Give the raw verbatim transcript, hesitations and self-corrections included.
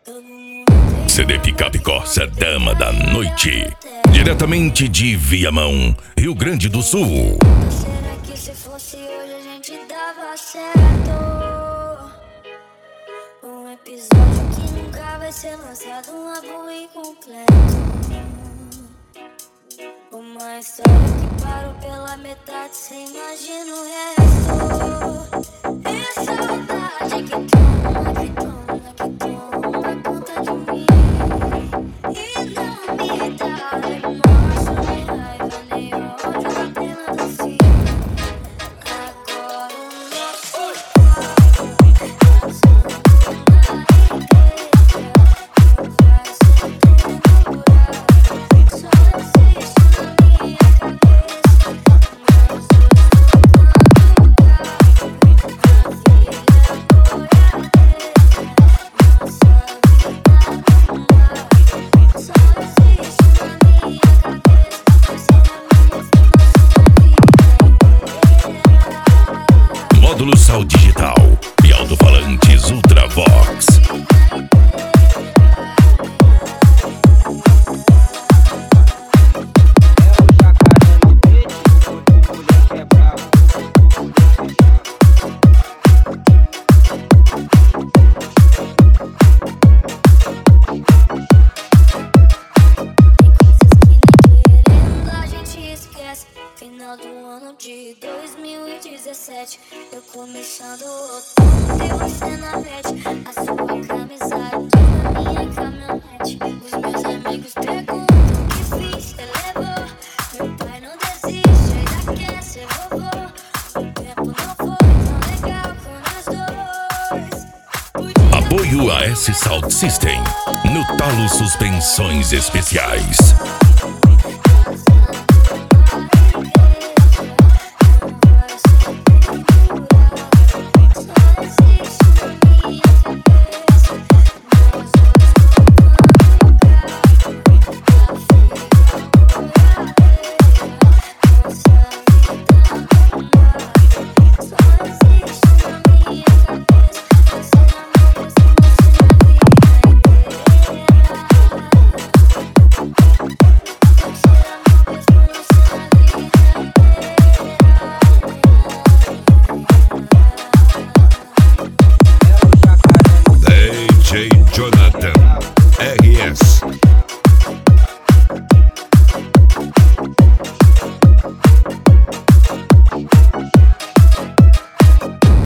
C D Picape Corsa Dama da Noite, diretamente de Viamão, Rio Grande do Sul. Será que se fosse hoje a gente dava certo? Um episódio que nunca vai ser lançado, um álbum incompleto. Uma história que parou pela metade, cê imagina o resto. E saudade que toma, que toma, que toma conta de mim. E não me dá remorso, nem raiva, nem ódio, apenas assim. Agora o nosso pai dançando na igreja, vai sempre namorar. Só existe na minha cabeça, mas hoje estou no lugar. A filha boiadeira não sabe namorar. Só existe na minha cabeça, essa é a minha vida. Módulo Sal Digital e alto-falantes Ultravox. Final do ano de dois mil e dezessete, eu começando o outono e você na frente. A sua camisa toda minha caminhonete. Os meus amigos perguntam o que fiz, você levou. Meu pai não desiste, ainda quer ser vovô. O tempo não foi tão legal com nós dois. Podia Apoio a S Sound System, no Talo Suspensões Especiais. Só existe na minha cabeça.